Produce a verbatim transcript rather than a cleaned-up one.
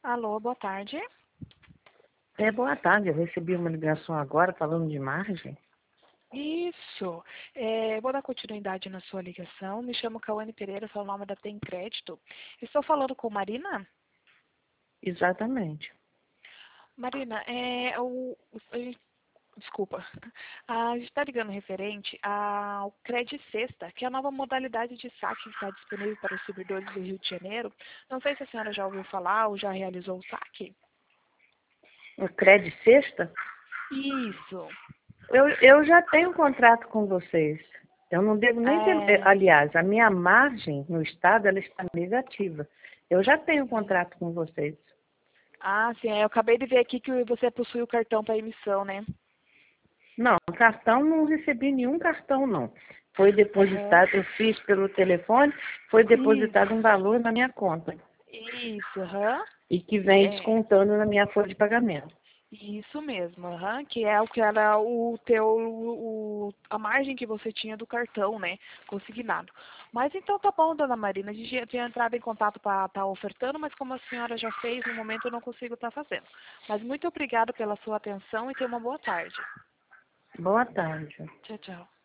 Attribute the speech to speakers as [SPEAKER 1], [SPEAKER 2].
[SPEAKER 1] Alô, boa tarde.
[SPEAKER 2] É, boa tarde. Eu recebi uma ligação agora falando de margem.
[SPEAKER 1] Isso. É, vou dar continuidade na sua ligação. Me chamo Cauane Pereira, sou o nome da Tem Crédito. Estou falando com Marina?
[SPEAKER 2] Exatamente.
[SPEAKER 1] Marina, é, o, o- desculpa. A gente está ligando referente ao Cred Sexta, que é a nova modalidade de saque que está disponível para os servidores do Rio de Janeiro. Não sei se a senhora já ouviu falar ou já realizou o saque.
[SPEAKER 2] O Cred Sexta?
[SPEAKER 1] Isso.
[SPEAKER 2] Eu, eu já tenho um contrato com vocês. Eu não devo nem ter... eh,
[SPEAKER 1] É,
[SPEAKER 2] Aliás, a minha margem no estado ela está negativa. Eu já tenho um contrato com vocês.
[SPEAKER 1] ah, sim, é, eu acabei de ver aqui que você possui o cartão para emissão, né?
[SPEAKER 2] Não, cartão não recebi nenhum cartão, não. Foi
[SPEAKER 1] Aham.
[SPEAKER 2] depositado, eu fiz pelo telefone, foi depositado um
[SPEAKER 1] Isso,
[SPEAKER 2] valor na minha conta.
[SPEAKER 1] isso, aham.
[SPEAKER 2] E que vem
[SPEAKER 1] É,
[SPEAKER 2] descontando na minha folha de pagamento.
[SPEAKER 1] isso mesmo, aham. Que é o que era o teu, o, a margem que você tinha do cartão, né? Consignado. Mas então tá bom, dona Marina. A gente já tinha entrado em contato para estar ofertando, mas como a senhora já fez, no momento eu não consigo estar fazendo. Mas muito obrigada pela sua atenção e tenha uma boa tarde.
[SPEAKER 2] Boa tarde.
[SPEAKER 1] Tchau, tchau.